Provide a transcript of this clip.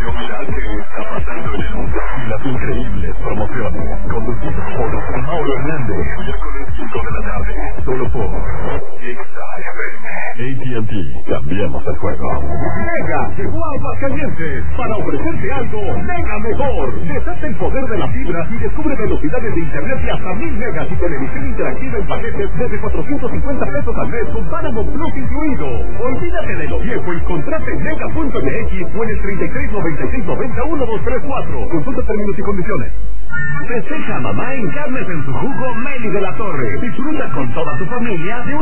Pero mira qué está pasando en el mundo. Y las increíbles promociones conducidas por Mauro Hernández. Miércoles 5 de la tarde. Solo por AT&T. Cambiamos el juego. Mega llegó a Aguascalientes para ofrecerte algo mega mejor. Desata el poder de la fibra y descubre velocidades de internet de hasta 1000 megas y televisión interactiva en paquetes desde 450 pesos al mes con Paramount Plus incluido. Olvídate de lo viejo y contrate en mega.mx o en el 3396901234. Consulta términos y condiciones. Festeja a mamá en carnes en su jugo Meli de la Torre. Disfruta con toda tu familia de un